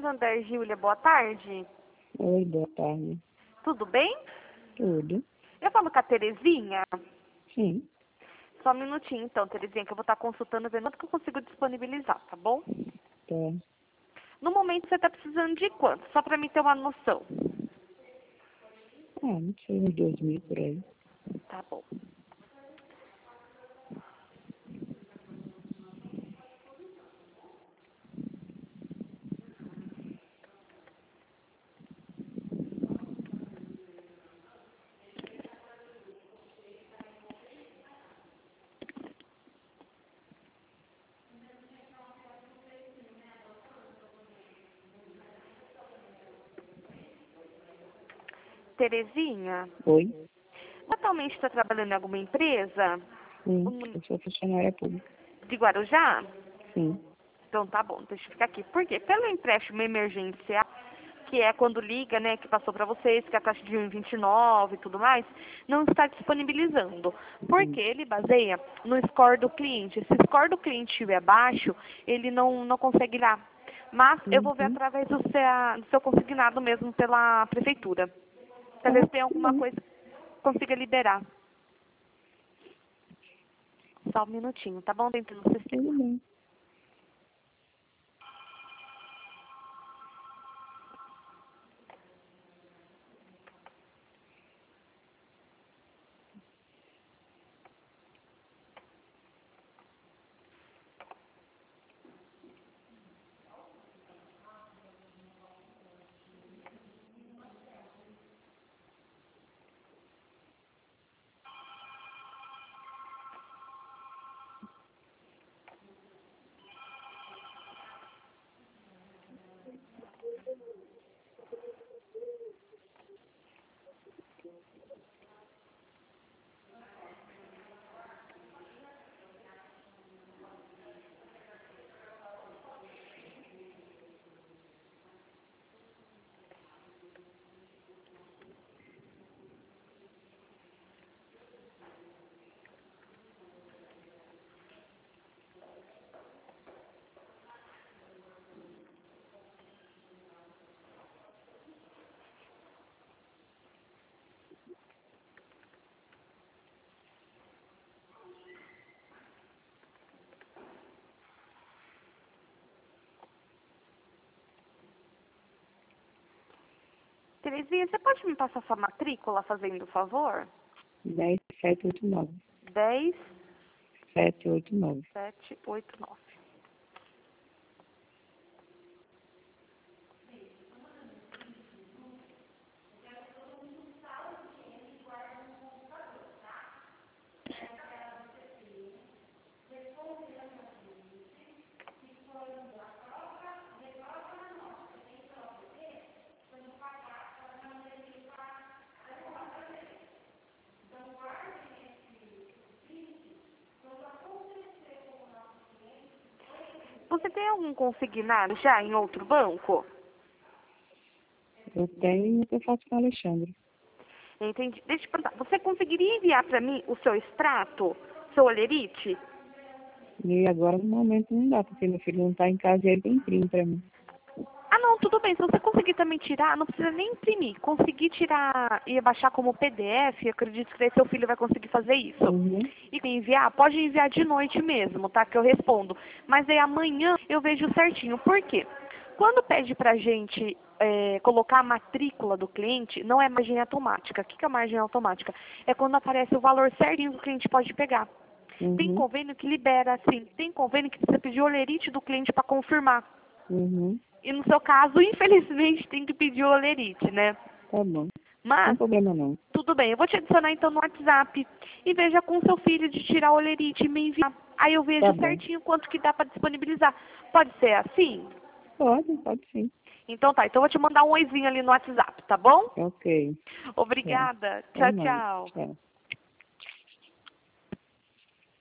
Santander, Júlia, boa tarde. Oi, boa tarde. Tudo bem? Tudo? Eu falo com a Terezinha. Sim. Só um minutinho então, Terezinha, que eu vou estar consultando, vendo quanto que eu consigo disponibilizar, tá bom? Tá. No momento você está precisando de quanto? Só para mim ter uma noção. Não sei, uns 2.000 por aí. Tá bom. Terezinha, Oi? atualmente está trabalhando em alguma empresa Sim, eu sou funcionária pública. de Guarujá? Sim. Então tá bom, deixa eu ficar aqui. Por quê? Pelo empréstimo emergencial, que é quando liga, né, que passou para vocês, que é a taxa de 1,29 e tudo mais, não está disponibilizando. Porque ele baseia no score do cliente. Se o score do cliente estiver baixo, ele não consegue ir lá. Mas eu vou ver Uhum. através do seu consignado mesmo pela prefeitura. Tá, Talvez tenha tudo alguma bem. coisa que consiga liberar. Só um minutinho, tá bom? Dentro do sistema. Tudo bem. Terezinha, você pode me passar sua matrícula, fazendo o favor? 10.789. 10, 789. 7, 8, 9. Você tem algum consignado já em outro banco? Eu tenho o que eu faço com o Alexandre. Entendi. Deixa eu te perguntar. Você conseguiria enviar para mim o seu extrato, seu olerite? E agora, no momento, não dá, porque meu filho não tá em casa e ele tem imprime pra mim. Ah, não, tudo bem. Se você conseguir também tirar, não precisa nem imprimir. Conseguir tirar e baixar como PDF, eu acredito que daí seu filho vai conseguir fazer isso. Uhum. E enviar, pode enviar de noite mesmo, tá? Que eu respondo. Mas aí amanhã eu vejo certinho. Por quê? Quando pede pra gente colocar a matrícula do cliente, não é margem automática. O que é margem automática? É quando aparece o valor certinho que o cliente pode pegar. Tem Uhum. convênio que libera, assim. Tem convênio que precisa pedir o olerite do cliente para confirmar. Uhum. E no seu caso, infelizmente, tem que pedir o olerite, né? Tá bom. Não tem Mas, problema não. tudo bem. Eu vou te adicionar então no WhatsApp e veja com seu filho de tirar o olerite e me enviar. Aí eu Tá vejo bom. certinho quanto que dá para disponibilizar. Pode ser assim? Pode sim. Então tá. Então eu vou te mandar um oizinho ali no WhatsApp, tá bom? Ok. Tchau. Obrigada. É Tchau, nóis. tchau. Tchau.